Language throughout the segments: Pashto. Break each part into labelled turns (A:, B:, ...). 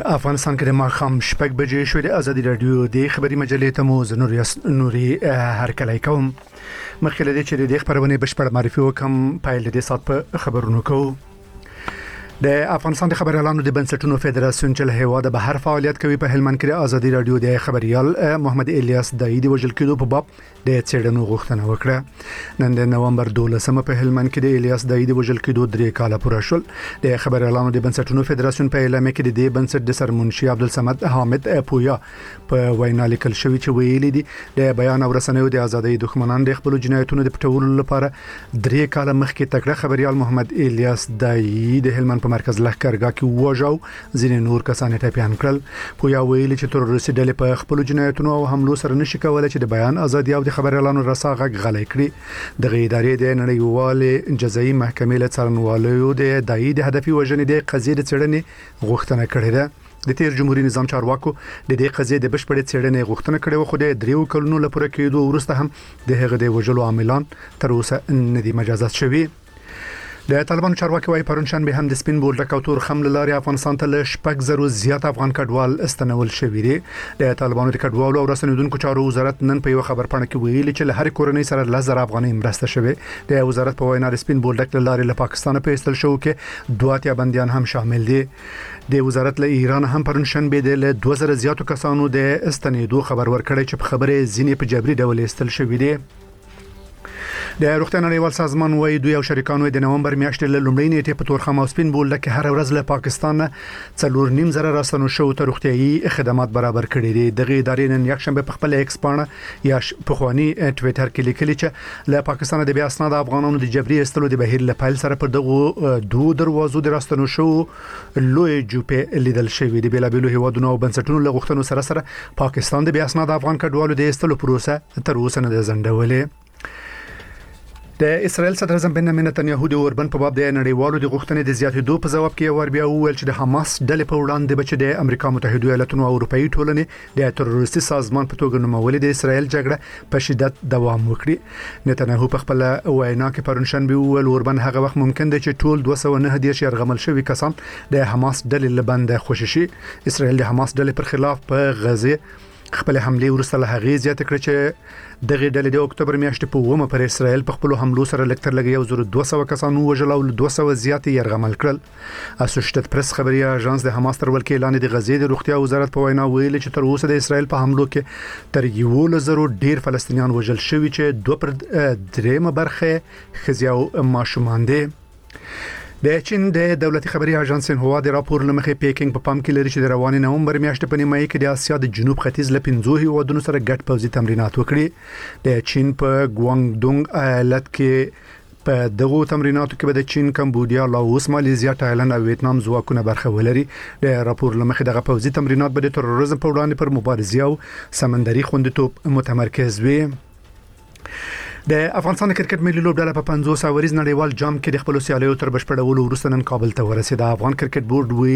A: افغانستان کې د ماښام شپږ بجې شوې د ازادي رادیو د خبري مجلې ته مو نوري هرکلی کوم. مخکې له دې چې د خبرونه بشپړ معرفي وکم پایل د سات په خبرونو کوو. د افغانستان د خبريالانو د بنسټونو فدراسیون چې له هواده به هر فعالیت کوي په هلمند کې د ازادي رادیو د خبريال محمد الیاس دای د وژل کېدو په باب د څېړنو غوښتنه وکړه. نن د نومبر 12 په هلمند کې د الیاس دای د وژل کېدو 3 کاله پوره شول. د خبريالانو د بنسټونو فدراسیون په اعلامیه کې د دې بنسټ د سرمنشي عبدالصمد حامد پویا په وینا لیکل شوی چې ویلي دي د بیان او رسنیو د ازادۍ دښمنان د خپل جنایتونو د پټولو لپاره 3 کاله مخکې تکړه خبريال محمد الیاس دای د هلمند په مرکز لښکرګاه کې وژاو ځینې نور کسان ټپيان کړل. پویا ویلي چې تروریستي ډلې په خپل جنایتونو او حملو سره نشي کولای چې د بیان ازادي او د خبريالانو رسا غږ غلي کړي. د ادارې د نړیوال جزایي محکمې له څارنوالو د دای د هدفي وژنې د قضیې د څېړنې غوښتنه کړې ده. د تیر جمهوریت نظام چارواکو د دې قضیې د بشپړې څېړنې غوښتنه کړې و، خو د 3 کلونو لپاره کېدو وروسته هم د هغه د وژلو عاملان تر اوسه نه دي مجازات شوي. د طالبانو چارواکي وايي پرون شنبه هم د سپین بولډک او تور خم لاري افغانستان ته ل 6,000 زیات افغان کډوال استنول شوي دي. د طالبانو د کډوالو او رسنیدونکو چارو وزارت نن په یو خبرپاڼه کې ویلي چې له هر کورنۍ سره 10,000 افغانۍ مرسته شوه. د وزارت په وینا د سپین بولډک لاري له پاکستان په استل شو کې 2 بنديان هم شامل دي. د وزارت له ایران هم پرون شنبه د 2000 زیاتو کسانو د استنیدو خبر ورکړی چې په خبره ځینې په جبري ډول استل شوي دي. د روغتیا نړیوال سازمان وايي دوی او شریکانو د نومبر میاشتې له لومړۍ نیټې په تورخم او سپین بولډک کې هر ورځ له پاکستان 4.5 راستنو شو ته روغتيایي خدمات برابر کړي دي. دغه ادارې نن یکشنبه په خپل ایکس پاڼه یا په خواني ټوئیټر کې لیکلي چې له پاکستان د بیا اسناد افغانانو د جبري استلو د بهیر له پایل سره پر دغه دوه دروازو د راستنو شو لوی جوپه لیدل شوی دی. بلابلو هیوادونو او بنسټونو له غوښتنو سره پاکستان د بیا اسناد افغان کډوالو د استلو پروسه تر اوسه نه ځنډولې. د اسرائیل صدر اعظم بنیامین نتنیاهو د اوربن په باب د نړیوالو د غوښتنې د زیاتېدو په جواب کې ور بیا وویل چې د حماس ډلې په وړاندې بچ د امریکا متحده ایالاتونو او اروپאי ټولنې د تروریستي سازمان په توګه نومول د اسرائیل جګړه په شدت دوام وکړي. نتنیاهو په خپل وینا کې پرون شنبه وویل اوربن هغه وخت ممکن دی چې ټول 209 يرغمل شوی کسان د حماس ډلې لبند خوشي شي. اسرائیل د حماس ډلې پر خلاف په غزه خپل حمله ورسره له هغې زیات کړ چې دغه ډلې د اکتوبر میاشتې په 1 پر اسرائیل په خپل حملو سره لکتر لګي 200 کسانو وژل او 200 زیات يرغمل کړل. اسوشیټډ پریس خبري اژانس د حماس تر ولکې اعلان د غزې د روغتیا وزارت په وینا ویلي چې تر اوسه د اسرائیل په حملو کې تر 1,000 ډیر فلسطینیان وژل شوي چې 2/3 برخه خزي او ماشومان دي. د چین د دولتي خبري اژانس سنهوا د راپور لمخې پیکینګ په پام کې لري چې د رواني نومبر میاشتې په نیمایي کې د اسیا د جنوب ختیځ له 15 هیوادونو سره ګډ پوځي تمرینات وکړي. د چین په ګوانګډونګ ایالت کې په دغه تمریناتو کې به د چین، کمبودیا، لاوس، ماليزیا، تایلند او ویتنام ځواکونه برخه ولري. د راپور لمخې دغه پوځي تمرینات به د تروریزم په وړاندې پر مبارزه او سمندري خوندیتوب متمرکز وي. د افغانستان کرکټ ملي لوبډله په 500 ورځ نړیوال جام کې د خپل سیالیو تر بشپړولو وروسته نن کابل ته ورسېد. افغان کرکټ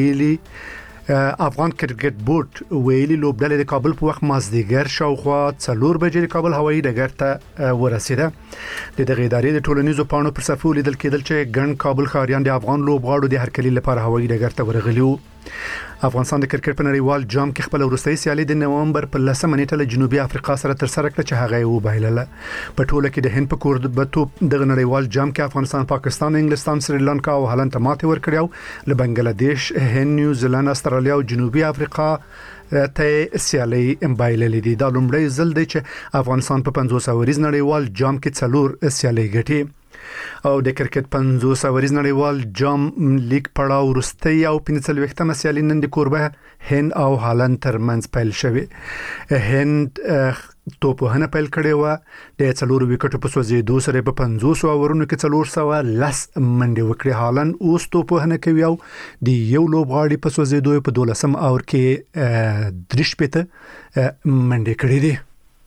A: بورډ ویلي لوبډله د کابل په وخت مازدیګر شاوخوا 4 بجې د کابل هوایي ډګر ته ورسېده. د دغه ادارې د ټولنیزو پاڼو پر صفحو لیدل کېدل چې ګڼ کابل ښاریان د افغان لوبغاړو د هرکلي لپاره هوایي ډګر ته ورغلي وو. افغانستان د کرکټ په نړیوال جام کې خپل وروستۍ سیالي د نومبر په 10 نیټه له جنوبي افریقا سره تر سره کړه چې هغه یې وبایلله. په ټوله کې د هند په کوربه‌توب د نړیوال جام کې افغانستان، پاکستان، انګلستان، سریلانکا او هالند ته ماتې ورکړې او له بنگلاديش، هند، نیوزیلند، استرالیا او جنوبي افریقا ته سیالي بایللې دي. دا لومړی ځل دی چې افغانستان په 500 ورځ نړیوال جام کې 4 سیالي ګټي. او د کرکټ 500 ورځ نړیوال جام لیگ پړاو وروستي او 45مه سیالي نن د کوربه هند او هالند ترمنځ پیل شوه. هند توپونه پیل کړي و د 4 وکټو په سوځېدو سره په 500 اورونو کې 410 منډه وکړي. هالند اوس توپونه کوي او د یو لوبغاړي په سوځېدو په 12 اور کې 3 منډه کړي دي.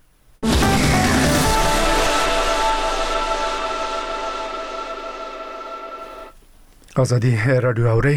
A: ازادي رادیو اوري.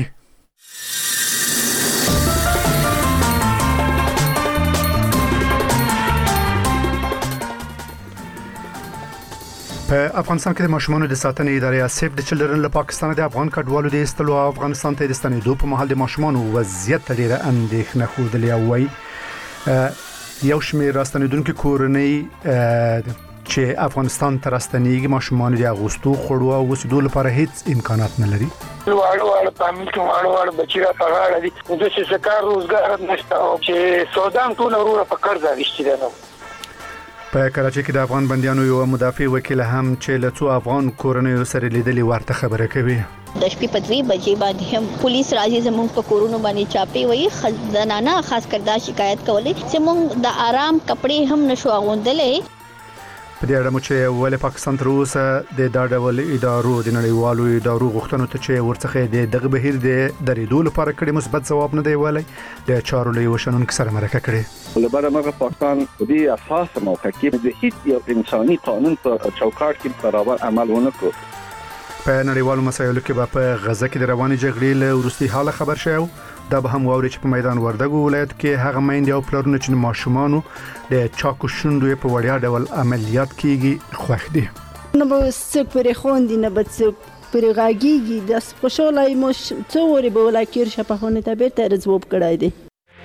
A: په افغانستان کې د ماشومانو د ساتنې ادارې سیف د چلډرن له پاکستان د افغان کډوالو د استلو افغانستان ته د ستنېدو په مهال د ماشومانو وضعیت ډېره اندېښنه ښودلې وایي یو شمېر راستنېدونکو کورنۍ چې افغانستان ته راستنېږي ماشومان د اغوستو خوړو او اوسېدو لپاره هیڅ امکانات نه لري.
B: واړو فامیل کې واړو بچی را پغاړه دي د څه کار روزګار نشته او چې سودان ټول وروره په قرض اخیستي دي.
A: په کراچۍ کې د افغان بنديانو یو مدافع وکیل هم چې له څو افغان کورنیو سره لیدلي ورته خبره کوي.
C: د شپې په 2 بجې باندې هم پولیس راځي زموږ په کورونو باندې چاپی وي زنانه خاص کر دا شکایت کولې چې موږ د آرام کپڑے هم نشو اغوندلې.
A: په دې اړه مو چې ولې پاکستان تر اوسه د دا ډول ادارو د نړیوالو ادارو غوښتنو ته چې ورڅخه دغه بهیر د درېدو لپاره کړي مثبت ځواب نه دی ویلي د چارو له وشنونکو سره مرکه کړي.
D: لبره مګه پاکستان په دې اساس موقع کې د هیڅ یو انساني قانون په چوکاټ کې برابر عمل ونه کړ.
A: په نړیوالو مسایلو کې په غزه کې د رواني جګړې له وروستي حاله خبر شوی دا به هم واوري چې په میدان وردګو ولایت کې هغه میندې او پلرونه چې ماشومانو د چاکو شونډو په وړیا ډول عملیات کیږي خوښ دي.
E: نه به څوک پرې خوندي نه به څوک پرې غاږیږي د خوشحالۍ مو څو وری به ولاکیر شپهونه ته بیرته رزوب کړای دي.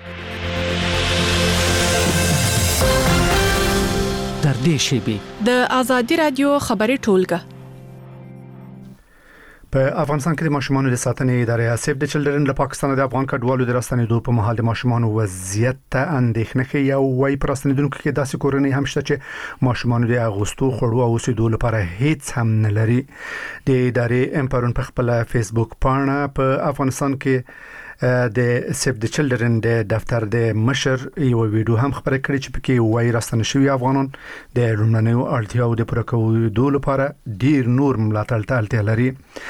F: در دې شیبي
G: د آزادي رادیو خبري ټولګه
A: په افغانستان کې د ماشومانو د ساتنې ادارې سیف د چلډرن له پاکستان د افغان کډوالو د راستنېدو په مهال د ماشومانو وضعیت ته اندېښنه ښیي او وايي پر راستنېدونکو کې داسې کورنۍ هم شته چې ماشومانو د اغوستو خوړو او اوسېدو لپاره هیڅ هم نه لري. د ادارې امپرون په خپل فیسبوک پاڼه په افغانستان کې د سیف د چلډرن د دفتر د مشر یو ویډیو هم خبره کړې چې پکې وایي راستنه شوی افغانان د لومړنیو اړتیاو د پوره کولو لپاره ډیر نور ملاتړ ته اړتیا لري.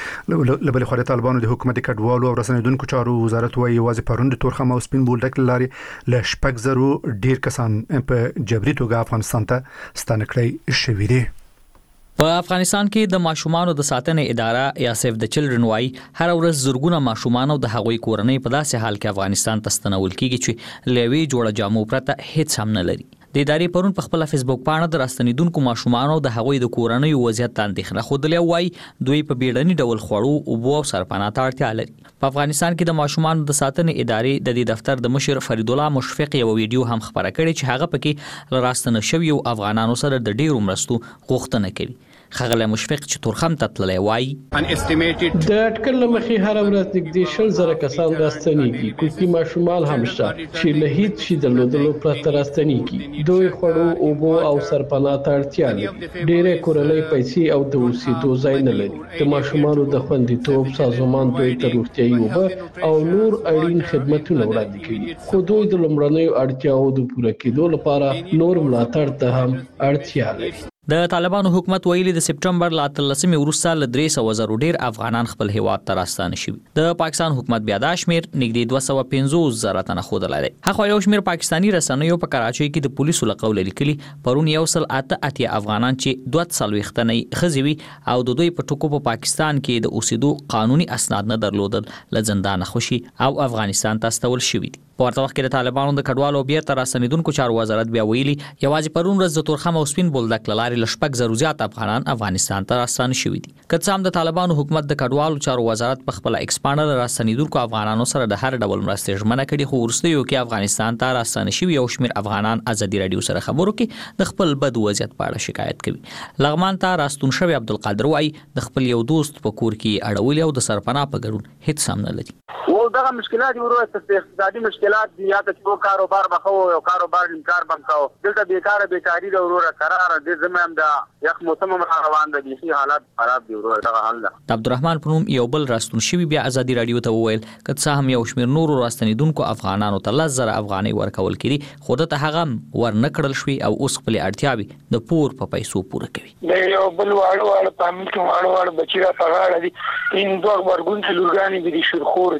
A: لبل خو د طالبانو د حکومت کډوالو او رسنیدونکو چارو وزارت وايي واځي پروند تورخم او سپین بولډک لاري ل شپږ زرو ډیر کسان په جبري توګه افغانستان ته ستانه کړی شوی دي.
F: په افغانستان کې د ماشومانو د ساتنې اداره یا سیف د چلډرن وايي هر ورځ زرګونه ماشومان او د هغوی کورنۍ په داسې حال کې افغانستان ته ستنول کیږي چې لوي جوړه جامو پرته هیڅ هم نه لري. د ادارې پرون په خپل فیسبوک پاڼه د راستنیدونکو ماشومان او د هغوی د کورنۍ وضعیت ته اندېښنه ښودلې وایي دوی په بیړني ډول خوړو او بو سرپناه ته اړتیا لري. په افغانستان کې د ماشومان د ساتنې ادارې د دې دفتر د مشر فرید الله مشفق یو ویډیو هم خبره کړې چې هغه پکې راستنه شوی او افغانانو سره د ډیرو مرستو غوښتنه کوي. خغله مشفق چې تورخم ته تللی وایي
H: د اټکل مخې هر ورځ نږدې 100,000 کسان راستنېږي. کوچني ماشومان هم شته چې له هیڅ شي درلودلو پرته راستنېږي. دوی خوړو اوبو او سرپناه ته اړتیا لري. ډېرې کورنۍ پیسې او د اوسېدو ځای نه لري. د ماشومانو د خوندیتوب سازمان دوی ته روغتیايي اوبه او نور اړین خدمتونه وړاندې کوي. خو دوی د لومړنیو اړتیاوو د پوره کېدو لپاره نور ملاتړ ته هم اړتیا لري.
F: د طالبانو حکومت ویلي د سپټمبر ل 13 وروسته ل 300,000 ډیر افغانان خپل هیواد ته راستانه شوي. د پاکستان حکومت بیا دا شمیر نږدې 250,000 تنه ښودلی دی. هغه یو شمیر پاکستانی رسنیو په کراچۍ کې د پولیسو له قوله لیکلي پرون 188 افغانان چې 240 تنه ښځې وي او د دوی په ټکو په پاکستان کې د اوسېدو قانوني اسناد نه درلودل له زندانه خوشي او افغانستان ته استول شوي دي. په ورته وخت کې د طالبانو د کډوالو بیرته راستنېدونکو چارو وزارت بیا ویلي یوازې پرون ورځ د تورخم او سپین بولدک له لارې له 6,000 زیات افغانان افغانستان ته راستانه شوي دي. که څه هم د طالبانو حکومت د کډوالو چارو وزارت په خپل ایکس پاڼه له راستنېدونکو افغانانو سره د هر ډول مرستې ژمنه کړې خو وروستیو کې افغانستان ته راستانه شوي یو شمېر افغانان ازادي رادیو سره خبرو کې د خپل بد وضعیت په اړه شکایت کوي. لغمان ته راستون شوی عبدالقادر وایي د خپل یو دوست په کور کې اړولي او د سرپناه په ګډون هیڅ هم نه لري.
B: او دغه مشکلات ورو اقتصادي مشکلات دي یا ته کاروبار بخو او کاروبار انکار بمکاو دلته بیکاری د ورو قرار دي زمام د یخ موسم روان دي شي حالات خراب دي ورو دغه حال ده.
F: عبدالرحمن پنوم یو بل راستون شوی بیا ازادي رادیو ته وویل که څه هم یو شمیر نور راستنیدونکو افغانانو ته 10,000 افغانۍ ورکول کړي خو ته هغه ور نکړل شوی او اوس خپل اړتیاوي د پور په پیسو پوره کوي.
B: د یو بل واړو فامیل کې واړو بچی را پغاړه دي ان دوه ورګون چې لورګانی دي شرخور دي لکه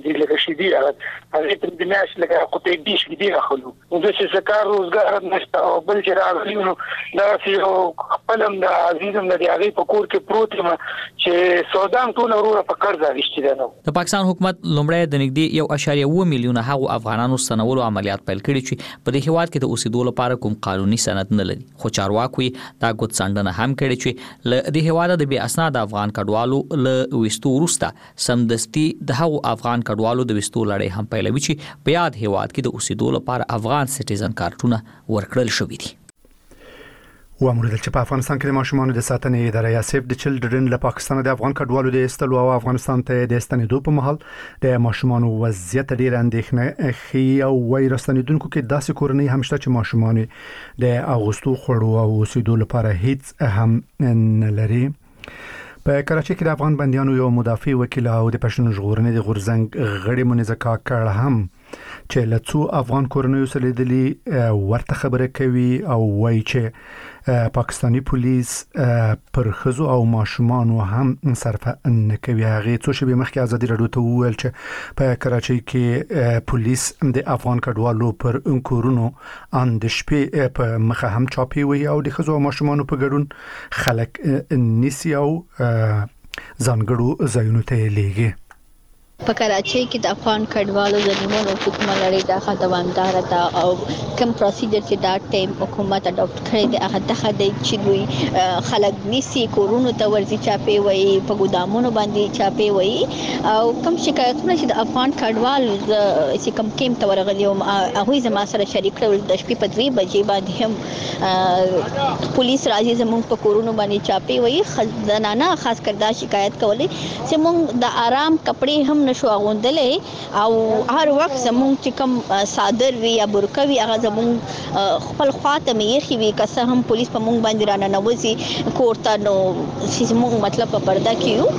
B: شدي هغه ته د ناش لکه قطعي دي شدي اخلو نو د څه کار روزګار نشته او بل چې راغلی نو دا چې خپلم د عزیزم د هغه په کور کې پروت یم چې سودان ټول وروره په قرض اخیستي ده.
F: د پاکستان حکومت لومړی د نږدې 1.1 میلیونه هغو افغانانو ستنولو عملیات پیل کړي چې په دې هیواد کې د اوسېدو لپاره کوم قانوني سند نه لري، خو چارواکي دا ګوت څنډنه هم کړي چې له دې هیواد د بې اسناد افغان کډوالو له وستو وروسته سمدستي د هغو افغان کډوالو د وستو لړۍ هم پیلوي چې په یاد هیواد کې د اوسېدو لپاره افغان سټیزن کارتونه ورکړل شوي دي.
A: وامر چې په افغانستان کې د ماشومان د ساتنې اداره یا سیف د چلډرن له پاکستان د افغان کډوالو د استلو او افغانستان ته د ستنېدو په مهال د ماشومان وضعیت ډیر اندېښنه خي او وایرستانیدونکو کې داسې کورنۍ هم شته چې ماشومان د اغوستو خړو او اوسېدو لپاره هیڅ هم نه لري. په کراچۍ کې د افغان بنديانو یو مدافع وکیل او د پښتون ژغورنې د غورزنګ غړي منځکا کړه هم چې له څو افغان کورنیو سره لیدلي ورته خبره کوي او وایي چې پاکستانی پولیس پر خزو او ماشومان هم صرفه نه کوي. هغه څو شپې مخکې ازادي راډیو ته وویل چې په کراچۍ کې پولیس د افغان کډوالو پر انکورونو ان د شپې په مخه هم چاپی وي او د خزو او ماشومان په ګډون خلک نيسي او ځانګړو ځایونو ته لیږي.
C: په کراچۍ کې د افغان کډوالو د نیولو حکومت لري دا دوامدار ده او کوم پروسیجر چې دا ټیم حکومت اډاپټ کړی دی هغه د چې دوی خلک نيسي کورونو ته ورځي چاپی وي په ګودامونو باندې چاپی وي او کوم شکایتونه چې د افغان کډوال چې کوم کیم ته ورغلي او هغه زما سره شریک کړل د شپې په 2 بجې باندې هم پولیس راځي زموږ په کورونو باندې چاپی وي زنانه خاص کر دا شکایت کولې چې موږ د آرام کپڑے هم نشو اغوندلې او هر وخت زموږ چې کوم صادر وی یا برقه وی هغه زموږ خپل خواته میخي وی که څه هم پولیس په موږ باندې رانه نوځي کوړه نو چې موږ مطلب په پرده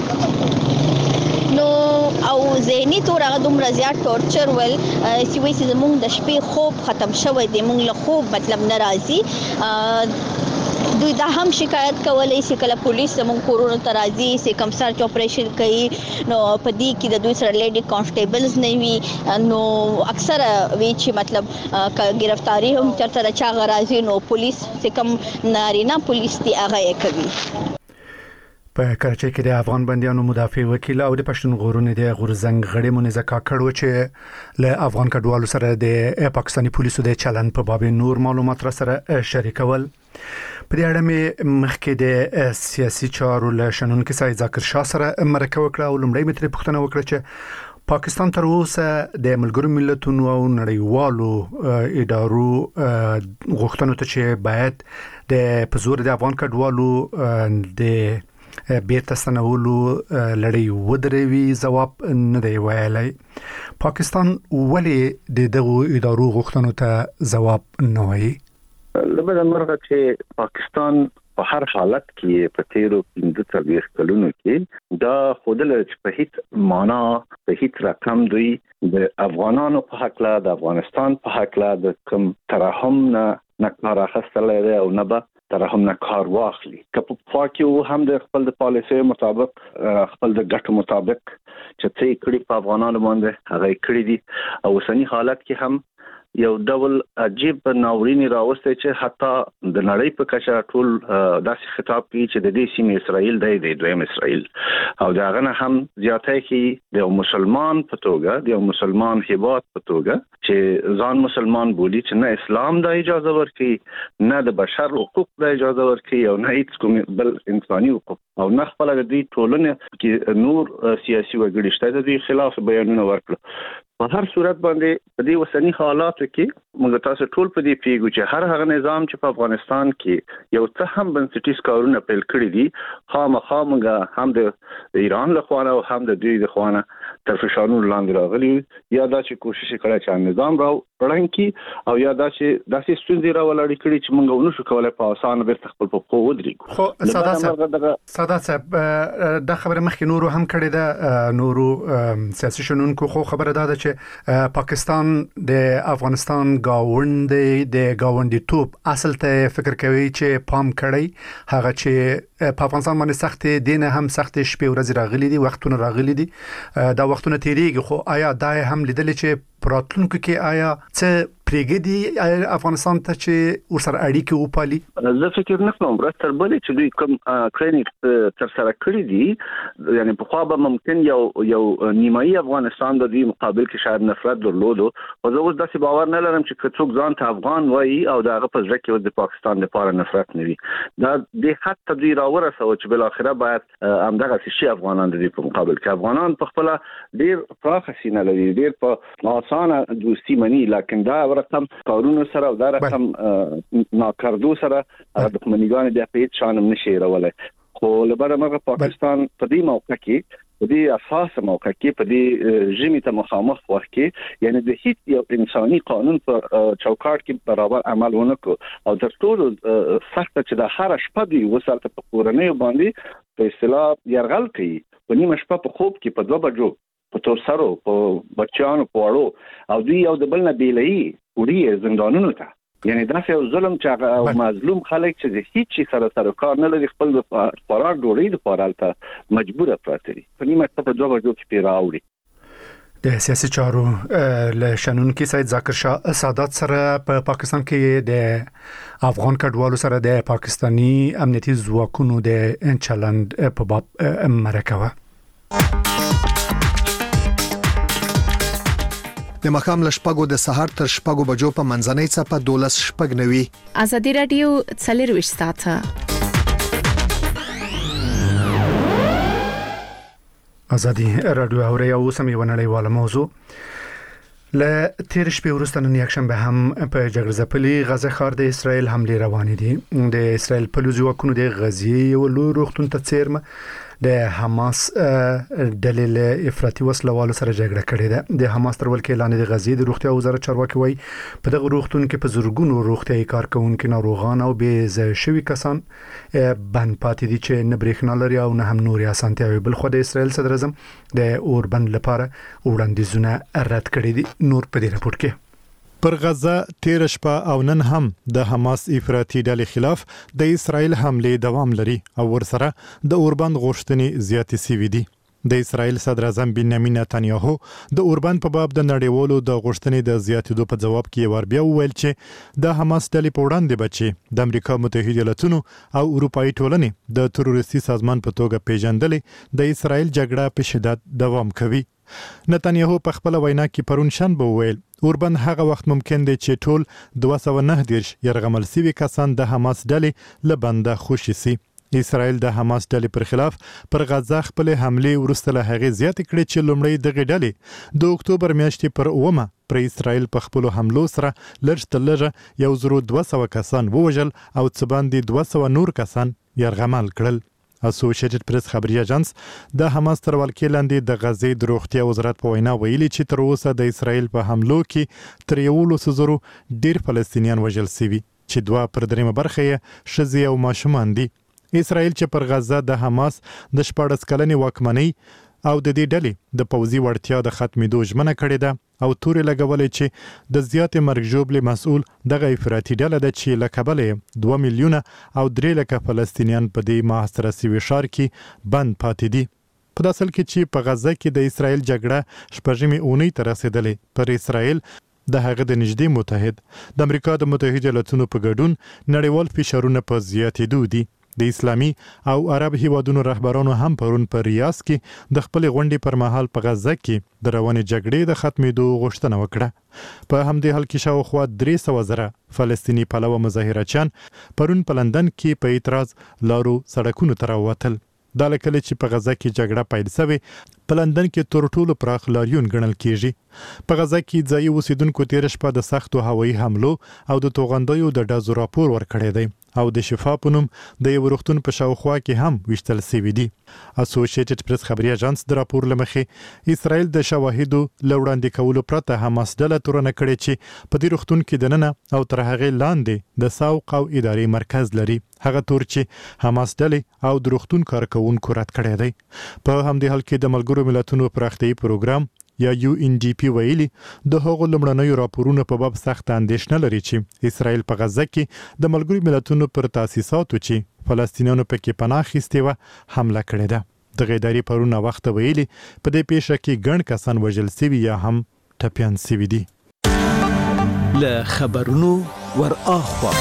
C: کیو نو او ذهني تور هغه دومره زیات ټورچر ول چې وایي چې زموږ د شپې خوب ختم شوی دی موږ له خوب مطلب ناراضي. دوی دا هم شکایت کولای چې کله پولیس زموږ کورونو ته راځي چې کوم سرچ اپریشن کوي نو په دې کې د دوی سره لیډي کانسټیبلز نه وي نو اکثر وی چې مطلب گرفتاری هم چرته چا غراضي نو پولیس چې کوم نارینه پولیس دی هغه کوي.
A: په کراچۍ کې د افغان بنديانو مدافع وکیل او د پښتون ژغورنې د غورزنګ غړي منځکا کړو چې له افغان کډوالو سره د پاکستانی پولیسو د چلن په باب نور معلومات را سره شریکول. په دې اړه مې مخکې د سیاسي چارو له شنونکو سید ذاکر شاه سره مرکه وکړه او لومړی مې ترې پوښتنه وکړه چې پاکستان تر اوسه د ملګرو ملتونو او نړیوالو ادارو غوښتنو ته چې باید د پزور د افغان کډوالو د بیرته ستنولو لړۍ ودروي ځواب نه دی ویلی. پاکستان ولې د دغو ادارو غوښتنو ته ځواب نه وایي؟
D: لبدا مرغه چې پاکستان په هر حالت کې په تیرو 15 کلونو کې دا خودل چې په هیڅ معنا په هیڅ رقم دوی د افغانانو په حق لا د افغانستان په حق لا د کوم ترحم نه کار اخیستل او نه به ترحم نه کار واخلي که په پاکیو هم د خپل د پالیسي مطابق خپل د ګټو مطابق چې څه کړي په افغانانو باندې هغه کړی دي او اوسنی حالت کې هم یو ډول عجیب ناورینی راوسته چې حتی د نړۍ په کچه ټول داسې خطاب کوي چې د دې سیمې اسرائیل دی دویم اسرائیل او دا غنه هم زیاته کې د مسلمان په توګه د مسلمان هیواد په توګه چې ځان مسلمان بولی چې نه اسلام د اجازه ورکړي نه د بشر حقوق د اجازه ورکړي او نه هیڅ کوم بل انساني حقوق او نه خپل د دې ټولنې کې نور سیاسي وګړي شته د دې خلاف بیانونه ورکړي. په هر صورت باندې په دې وسنی حالاتو کې موږ تاسو ټول په دې پیګو چې هر هغه نظام چې په افغانستان کې یو څه هم بنسټیز کارونه پیل کړی دي خامخا موږ هم د ایران له خوا او هم د دوی له خوا تر فشارونو لاندې راغلي یا دا چې کوشش کړي چې نظام پړنګ کی او یا داسې ستونزې راولړی کړي چې موږ ونشو کولای په اسانه بیرته خپل په خو ودرېږو.
A: خو سادات صاحب دا خبره مخکې نورو هم کړې ده، نورو سیاسي شنونکو خو خبره ده چې پاکستان د افغانستان گاوند د گاونډیتوب اصل ته فکر کوي چې پام کړی هغه چې په افغانستان باندې سخت دینه هم سخت شپې ورځې راغلي دي، وختونه راغلي دي، دا وختونه تیریږي، خو آیا دا هم لیدل چې پراتلونکو کې آیا څه پریګدي افغانستان ته چې ورسره اړیکې وپالي؟
D: زه فکر نه کوم تر بلې چې دوی کوم کړنې تر سره کړې دي، یعنی په خوا به ممکن یو نیمایي افغانستان د دې مقابل کې شاید نفرت درلودو، او زه اوس داسې باور نه لرم چې څوک ځان ته افغان وایي او د هغه په ځکه د پاکستان لپاره نفرت نه وي. دا د حتی دوی راورسوي چې بل اخره باید همدغه شي افغانان د دې په مقابل کې افغانان په خپل ډیر پراخه سینه لري، ډیر په آسانه دوستي مني، لکه دا رقم کارونو سره او دا رقم ناکردو سره دښمنیګان بیا په هیڅ شان نشي راولای. خو لپاره موږ پاکستان په دې موقع کې په دې اساس موقع کې په دې ژمي ته مخامخ وخت کې یعنی د هیڅ یو انساني قانون په چوکاټ کې برابر عمل ونکړو او تر ټولو سخت چې د هر شپه دی وسالته په کورنۍ باندې په اصطلاح يرغل کوي په نیمه شپه په خوب کې په 2 بجو په تور سرو په بچیانو په وړو او دوی یو د بل نه بیلای وړي زندانونو ته، یعنی دا یو ظلم چې مظلوم خلک چې د هیڅ سره کار نه لري خپل خوراک ډوډۍ د پارالته مجبور پراته دي په نیمه شپه په 2 بجو کې پیراوړي.
A: د سیاسي چارو له شنونکي سید ذاکر شاه سادات سره په پاکستان کې د افغان کډوالو سره د پاکستانی امنیتي ځواکونو د چلند په باب مرکه.
I: د مخام لشپګو د سحر تر شپګو بجو په منځنۍ صفه 12 شپګ نوي.
G: ازادي رادیو څلروي ساته
A: ازادي رادیو اوري او سمې ونړیواله موضوع ل تیر شپې وروسته نن یکشنبه هم په جګړهځپلي غزه ښار د اسرایل حمله روانې دي. د اسرایل په ځواکونو د غزې یو لوی روغتون ته چیرمه د حماس دلیل افراطي وسلوالو سره جګړه کړې ده. د حماس تر ولکې اعلان د غزې د روغتیا وزارت چارواکي وایي په دغه روغتون کې په زورګونو روغتيایي کارکونکو ناروغان او بې ځای شوي کسان بند پاتې دي چې نه برېښنا لري او نه هم نوري اسانتیاوي. بل خو د اسرایل صدر اعظم د اوربند لپاره وړاندیزونه رد کړي دي. نور په دې راپور کې
J: پر غزه تیر شپه او نن هم د حماس افراطي ډلې خلاف د اسرایل حمله دوام لري او ورسره د اوربند غوښتنې زیاتې سوي دي. د اسرایل صدر اعظم بنیامین نتانیاهو د اوربند په باب د نړیوالو د غوښتنې د زیاتېدو په جواب کې ور بیا وویل چې د حماس ډلې په وړاندې بچي د امریکا متحده ایالاتونو او اروپאי ټولنې د تروریستي سازمان په توګه پیژندلې د اسرایل جګړه په شدت دوام کوي. نتانیاهو په خپل وینا کې پرون شنبه وویل اوربند هغه وخت ممکن دی چې ټول 219 يرغمل سوي کسان د حماس ډلې له بنده خوشي سي. اسرائیل د حماس ډلې پر خلاف پر غزه خپل حمله ورسته له هغه زیات کړي چې لومړی دغه ډلې د اکتوبر میاشتې پر 9 پر اسرائیل په خپل حملو سره لږ 1200 کسان ووجل او څه باندې 200 نور کسان يرغمل کړل. اسوسییټډ پریس خبري اژانس د حماس تر ولکې لاندې د غزې د روغتیا وزارت په وینا ویلي چې تر اوسه د اسرائیل په حملو کې تر 100 ډیر فلسطینیان وژل شوي چې 2/3 برخه یې ښځې او ماشومان دي. اسرائیل چې پر غزه د حماس د 14 کلنې واکمنۍ او د دې ډلې د پوځي وړتیا د ختمېدو ژمنه کړې ده او تورې لګولې چې د زیات مرګ ژوبلې مسؤل دغه افراطي ډله ده چې له کبله 2 میلیونه او 3 لکه فلسطینیان په دې محاصره شوي ښار کې بند پاتې دي. په داسل کې چې په غزه کې د اسرائیل جګړه شپږمې اونۍ ته رسیدلې پر اسرائیل د هغه د نږدې متحد د امریکا د متحده ایالاتونو په ګډون نړیوال فشارونه په زیاتېدو دي. د اسلامي او عرب هیوادونو رهبرانو هم پرون په ریاض کې د خپل غونډې پر مهال په غزه کې د روانې جګړې د ختمېدو غوښتنه وکړه. په همدې حال کې شاوخوا 300,000 فلسطینی پلوه مظاهرچیان پرون په لندن کې په اعتراض لارو سړکونو ته راووتل. دا لکه چې په غزه کې جګړه پیل شوه په لندن کې تر ټولو پراخ لاریون ګڼل کیږي. په غزه کې ځایي اوسیدونکو تیر شپه د سختو هوایي حملو او د توغندیو د ډزو راپور ورکړی دی او د شفا په نوم د یو روغتون په شاوخوا کې هم وشتل شوی دي. اسوسییټډ پریس خبري اژانس د راپور لمخې اسرائیل د شواهدو لوړاندې کولو پرته حماس ډله تورنه کړې چې په دې روغتون کې دننه او تر هغه لاندې د ساوق او اداري مرکز لري. هغه تور چې حماس ډلې او د روغتون کارکونکو رد کړی دی. په همدې حال کې د ملګرو ملتونو پراختیايي پروګرام یا UNDP ویلي د هغو لمړنیو راپورونو په باب سخت اندېښنه لري چې اسرائیل په غزه کې د ملګرو ملتونو پر تاسیساتو چې فلسطینیانو پکې پناه اخیستې وه حمله کړې ده. د اداري پرونه وخت ویلي په دې پیښه کې ګڼ کسان وژل شوي یا هم ټپیان شوي دي.
K: له خبرونو ور اخوا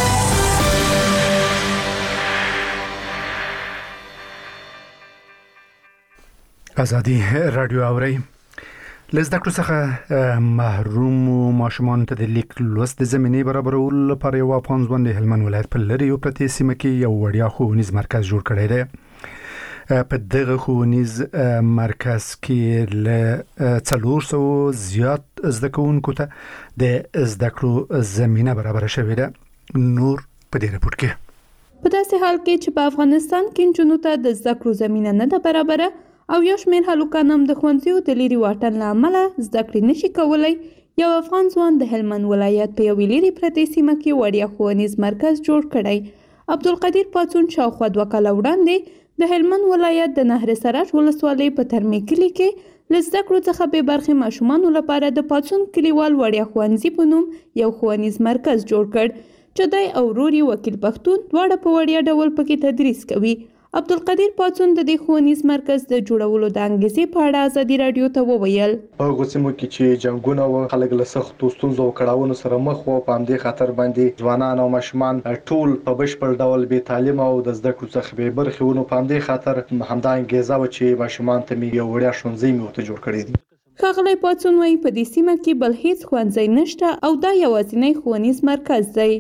A: ازادي رادیو اوري لزده کړو څخه محروم ماشومان ته د لیک لوست د زمینې برابرولو لپاره یو افغان ځوان د هلمند ولایت په لري یو پرتې سیمه کې یو وړیا ښوونیز مرکز جوړ کړی دی. په دغه ښوونیز مرکز کې له 400 زیات زده کوونکو ته د زده کړو زمینه برابر شوې ده. نور په دې راپور کې
L: په داسې حال کې چې په افغانستان کې نجونو ته د زده کړو زمینه نه ده برابره او یو شمېر هلکان هم د ښوونځیو د لرې واټن له امله زده کړې نشي کولی، یو افغان ځوان د هلمند ولایت په یوې لرې پرتې سیمه کې وړیا ښوونیز مرکز جوړ کړی. عبدالقدیر پاڅون شاوخوا 2 کاله وړاندې د هلمند ولایت د نهر سراج ولسوالۍ په ترمي کلي کې له زده کړو څخه بې برخې ماشومانو لپاره د پاڅون کلیوال وړیا ښوونځي په نوم یو ښوونیز مرکز جوړ کړ چې دی او ورور یې وکیل پښتون دواړه په وړیا ډول پکې تدریس کوي. عبدالقدیر پاڅون د دې ښوونیز مرکز د جوړولو د انګیزې په اړه ازادي رادیو ته وویل.
M: په غوسمو کې چې جنگونه و خلک له سختو ستونزو او کړاوونو سره مخ وو، په همدې خاطر باندې ځوانان او ماشومان ټول په بشپړ ډول بې تعلیم او د زده کړو څخه بې برخې ونه. په همدې خاطر همدا انګیزه و چې ماشومان ته یو وړیا ښوونځی مې ورته جوړ کړی دی.
L: ښاغلی پاڅون وایي په دې سیمه کې بل هیڅ ښوونځی نشته او دا یوازینی ښوونیز مرکز دی.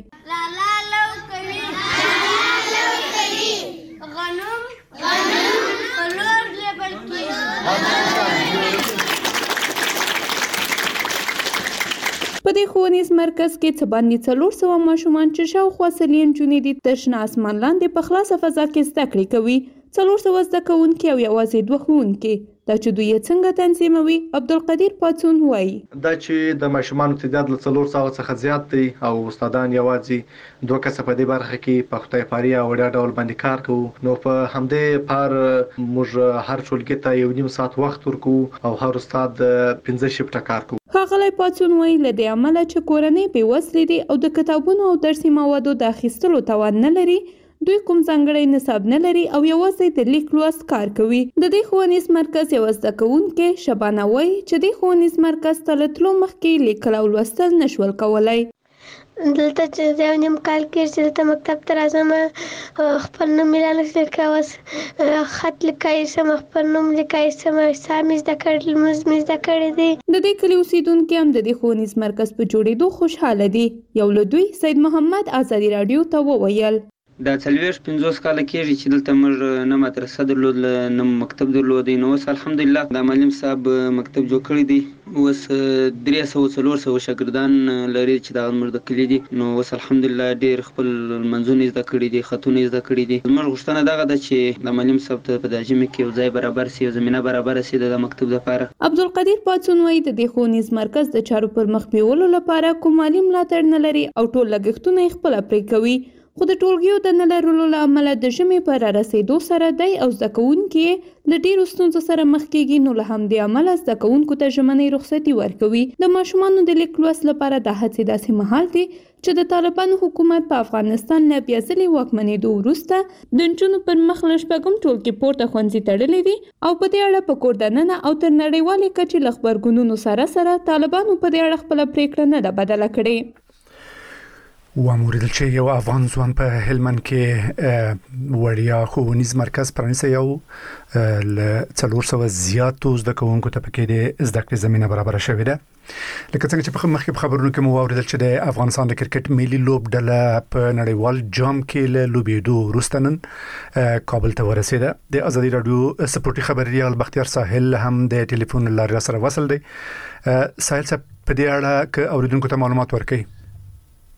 L: په دې ښوونیز مرکز کې څه باندې 400 ماشومان چې شاوخوا 100 نجونې دي د شنه اسمان لاندې په خلاصه فضا کې زده کړې کوي. 400 زده کوونکي او یوازې 2 ښوونکي. دا چې دوی څنګه تنظیموي عبدالقدیر پاڅون وایي.
M: دا چې د ماشومانو تعداد له 400 څخه زیات دی او استادان یوازې 2 کسه په دې برخه کې په خدای پاري او وړیا ډول باندې کار کوو. نو په همدې پر موږ هر ټولګي ته 1.5 ساعت وخت ورکو او هر استاد 15 شفټه کار کوي.
L: ښاغلی پاڅون وایي له دې امله چې کورنۍ بېوزلې دي او د کتابونو او درسي موادو د اخیستلو توان نه لري، دوی کوم ځانګړی نصاب نه لري او یوازې د لیک لوست کار کوي. د دې ښوونیز مرکز یو زده کوونکې شبانه وایي چې دې ښوونیز مرکز ته له تلو مخکې لیکل او لوستل نشول کولی.
N: دلته چې یو نیم کال کې چې دلته مکتب ته راځم خپل نوم مې رانغښتل کوه، خط لیکای سم، خپل نوم لیکای سم، حساب مې زده کړی، لمونځ مې زده کړی دی.
L: د دې کلي اوسېدونکي هم د دې ښوونیز مرکز په جوړېدو خوشحاله دي. یو له دوی سید محمد ازادي رادیو ته وویل.
O: دا 40-50 کاله کېږي چې دلته موږ نه مدرسه درلود نه مکتب درلودی. نو اوس الحمدلله د معلم صاحب مکتب جوړ کړی دی. اوس 300-400 شاګردان لري چې دا موږ د کلي دي. نو اوس الحمدلله ډېر خپل منځونه زده کړي دي، خطونه زده کړي دي. زموږ غوښتنه دغه ده چې د معلم صاحب ته په دا ژمي کې یو ځای برابر سي، یو زمینه برابر سي د مکتب لپاره.
L: عبدالقدیر پاڅون وایي د دې ښوونیز مرکز د چارو پر مخ بیولو لپاره کوم مالي ملاتړ نه لري او ټول لګښتونه یې خپله پرې کوي. خو د ټولګیو د نه لرلو له امله د ژمي په رارسېدو سره دی او زده کوونکي له ډېرو ستونزو سره مخ کېږي. نو له همدې امله زده کوونکو ته ژمنۍ رخصتي ورکوي. د ماشومانو د لیک لوست لپاره دا هڅې داسې مهال دي چې د طالبانو حکومت په افغانستان له بیا ځلې واکمنېدو وروسته د نجونو پر مخ له 6 ټولګي پورته ښوونځي تړلي دي او په دې اړه په کور دننه او تر نړیوالې کچې له غبرګونونو سره طالبانو په دې اړه خپله پرېکړه نه ده بدله کړې.
A: واموریدل چې یو افغان ځوان په هلمند کې وړیا ښوونیز مرکز پرانیستی او له 400 زیاتو زده کوونکو ته پکې د زده کړې زمینه برابره شوې ده. لکه څنګه چې مخکې په خبرونو کې مو واوریدل چې د افغانستان د کرکټ ملي لوبډله په نړیوال جام کې له لوبېدو وروسته نن کابل ته ورسېده. د ازادي رادیو سپورټي خبريال بختیار ساحل هم د ټلیفون له لارې سره وصل دی. ساحل صاحب په دې اړه که اوریدونکو ته معلومات ورکړي.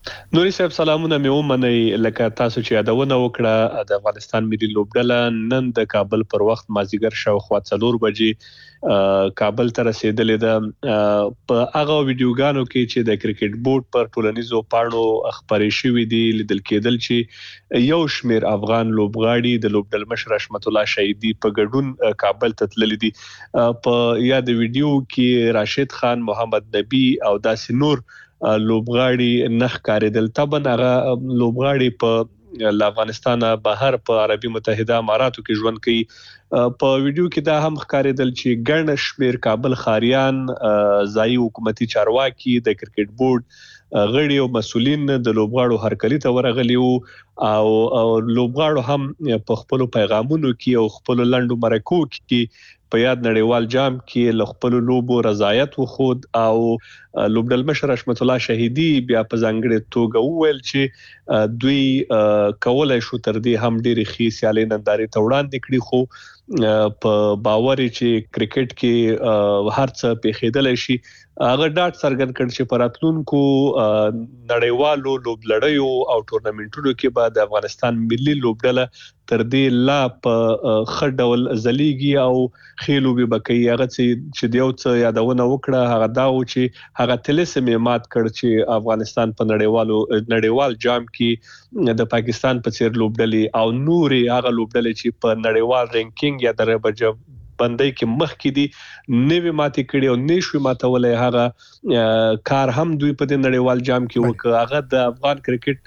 P: نوري صاحب سلامونه مې ومنئ لکه تاسو چې یادونه وکړه د افغانستان ملي لوبډله نن د کابل پر وخت مازیګر شاوخوا 4 بجې کابل ته رسیدلې ده په هغه ویډیوګانو کې چې د کرکټ بورډ پر ټولنیزو پاڼو خبرې شوې دي لیدل کېدل چې یو شمېر افغان لوبغاړي د لوبډل مشر حشمت الله شهیدي په ګډون کابل ته تللي دي په یاد ویډیو کې راشد خان محمد نبی او داسې نور لوبغاړي نخ کاریدل طبعا هغه لوبغاړي په افغانستان بهر په عربي متحده اماراتو کې ژوند کوي په ویډیو کې دا هم ښکارېدل چې ګڼ شمېر کابل خاریان ځایي حکومتي چارواکي د کرکټ بورډ غړي او مسولین د لوبغاړو هرکلي ته ورغلي او لوبغاړو هم په خپل پیغامونو کې او خپل لنډو مرکو کې په یاد نړیوال جام کې له خپل لوبو رضایت وخود او لوبډل مشر حشمت الله شهیدي بیا په ځانګړي توګه وویل چې دوی کولای شو تر دې هم ډېری ښې سیالۍ نندارې ته وړاندې کړي خو په باور چې کرکټ کې هر څه پیښېدلی شي هغه ډاټ څرګند کړ چې په راتلونکو نړیوالو لوبلړیو او ټورنمنټونو کې به د افغانستان ملي لوبډله تر دې لا په ښه ډول ځلیږي او ښې لوبې به کوي هغه چې د یو څه یادونه وکړه هغه دا و چې هغه طلسم یې مات کړ چې افغانستان په نړیوال جام کې د پاکستان په څیر لوبډلې او نورې هغه لوبډلې چې په نړیوال رینکینګ یا درجه بندۍ کې مخ کې دي نوې ماتې کړي او نشوي ماتولای هغه کار هم دوی په د نړیوال جام کې وکړ هغه د افغان کرکټ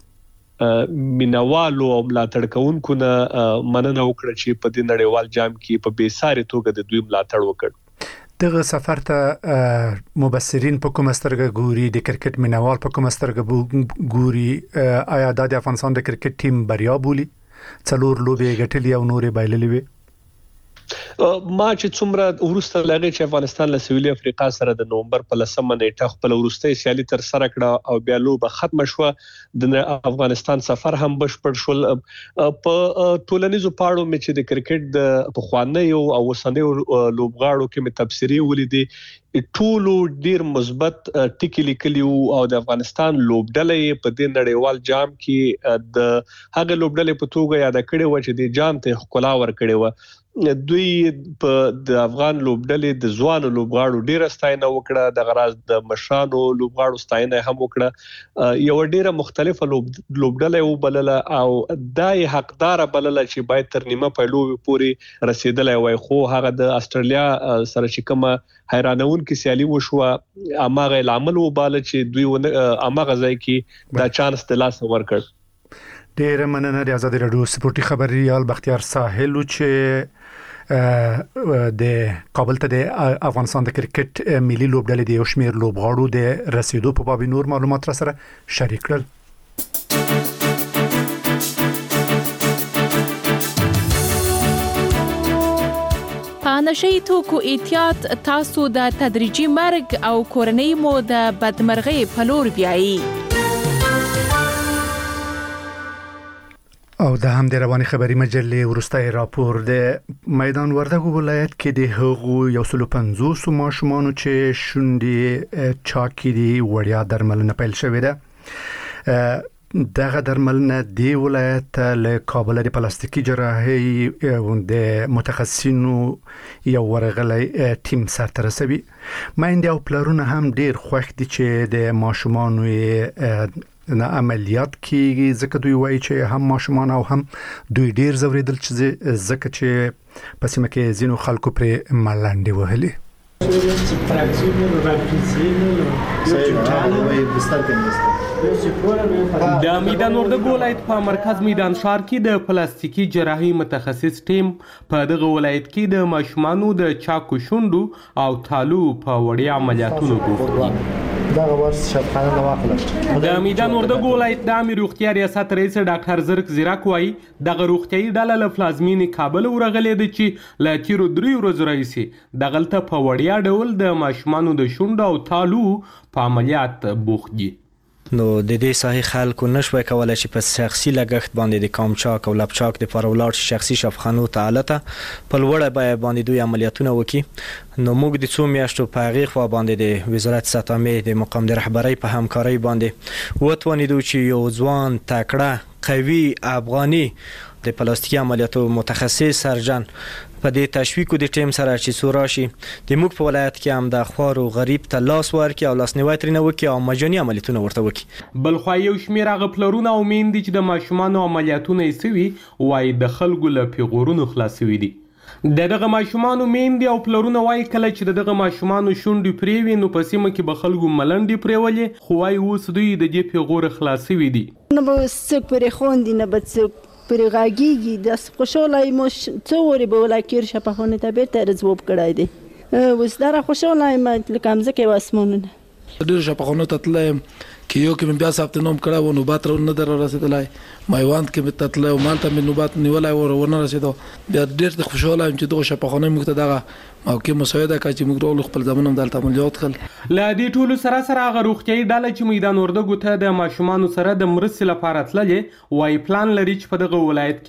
P: مینوالو او ملاتړ کوونکو نه مننه وکړه چې په د نړیوال جام کې په بیساري توګه د دوی ملاتړ وکړ
A: دغه سفر ته مبصرین په کومه سترګه ګوري د کرکټ مینوال په کومه سترګه ګوري آیا د افغانستان د کرکټ ټیم بریا بولي 4 لوبې ګټلې او نورې بایللې وي
P: ما چې څومره ورسته لغې چې افغانستان له سویلي افریقا سره د نومبر په 10 نیټه خپل ورستۍ سیالي تر سره کړه او بیا لوبه ختم شوه د افغانستان سفر هم بشپړ شول په ټولنیزو پاڼو مې چې د کرکټ د پخوانیو او اوسنیو لوبغاړو کې مې تبصرې ولیدې ټولو ډیر مثبت ټکی لیکلی او د افغانستان لوبډلې په د نړیوال جام کې د هغه لوبډلې په توګه یاد کړي و چې د جام ته ښکلا ور کړي و دوی په د افغان لوبډلې د ځوانو لوبغاړو ډیره ستاینه وکړه د غراز د مشرانو لوبغاړو ستاینه هم وکړه یو ډیره مختلفه لوبډلې وبلله او دای حقدار بلله چې باید تر نیمه پیلو پورې رسیدلای وای خو هغه د استرالیا سره چې کومه حیرانون کې سیالي وشوه اماغه العمل وباله چې دوی اماغه ځای کې دا چانس د لاس ورکړ
A: ډیر مننه د آزاد رادیو سپورتي خبريال بختیار ساحل چې د کابل ته د افغانستان د کرکټ ملي لوبډلې د یو شمېر لوبغاړو د رسیدو په باب نور معلومات را سره شریک کړل
G: نشي توکو احتیاط تاسو د تدریجي مرګ او کورنۍ مو د بدمرغۍ په لور بیایي
A: او د هم د رواني خبري مجلې ورستای راپور د میدان وردګو ولایت کې د هغو 150 ماشومانو چې شونډې چاکي دي وړیا درملنه پیل شوې ده دغه درملنه دی ولایت له کابل د پلاستیکي جراحي د متخصصینو یو ورغلي ټیم سره رسوي ماینده او پلرونه هم ډیر خوښ دي چې د ماشومانو نه عملیات کیږي ځکه دوی وایي چې هم ماشومان او هم دوی ډیر زوریدل چې ځکه چې پسې مکه زینو خلکو پر ملاندې وهلي
Q: د میدان وردګو ولایت په مرکز میدان ښار کې د پلاستیکي جراحي متخصص ټیم په دغه ولایت کې د ماشومانو د چاکو شونډو او تالو په وړیا عملیاتونو بوخت
R: دغه ورس شفقانه واخله
Q: د میدان وردګو ولایت د امیر روغتیا ریاست رئیس ډاکټر زرک زیراک وایي دغه روغتیايي ډله له پلازمینې کابل ورغلې ده چې له تیرو 3 ورځو راهیسې دغلته په وړیا ډول د ماشومانو د شونډو او تالو په عملیات بوخت دي
S: نو د دې ساحې خلکو نشوي کولای چې په شخصي لګښت باندې د کامچاک او لپچاک د پرولار شخصي شفاخانو ته الته په لوړه بیه باندې دوی عملیاتونه وکړي. نو موږ د څو میاشتو په هغې خوا باندې د وزارت ساتامې د مقام د رهبرۍ په همکارۍ باندې وتوانیدو چې یو ځوان تکړه قوي افغاني د پلاستیکي عملیاتو متخصص سرجن په دې تشویق د ټیم سره چې سو راشي د موږ په ولایت کې هم د خوارو غریب ته لاس ورکړي او لاسنیوی ترې نه وکړي او مجاني عملیاتونه ورته وکړي.
Q: بلخوا یو شمېر هغه پلرونه او میندې چې د ماشومانو عملیاتونه یې سوي وایي د خلکو له پیغورونو خلاص سوي دي. دغه ماشومانو میندې او پلرونه وایي کله چې دغه ماشومانو شونډې پرې وي نو په سیمه کې به خلکو ملنډې پرېولې، خو وایي اوس دوی د دې پیغوره خلاص سوي دي.
E: نه به څوک پرې خوندي نه به څوک پرې غږیږي. د خوشحالی مو څو ورې به ولاکیر شفاخانې ته بیرته رزوب کړی دی. اوس دره خوشحاله یم لکه مځکې و اسمانونه.
T: ډېرو شفاخانو ته تللی یم کې یو کې مې بیا ثبت نام کړی و نوبات نه در رسېدلی، میوند کې مې ته تللی و مالته مې نوبات نیولی و ونه رسېدو. بیا ډېر خوشحاله یم چې دغه شفاخانې موږ ته دغه موقع مساعده کړه چې موږ ټول خپل ځامن هم دلته عملیات کړل.
Q: له دې ټولو سره هغه روغتیایي ډله چې میدان وردګو ته د ماشومانو سره د مرستې لپاره تللې وایي پلان لري چې په دغه ولایت کې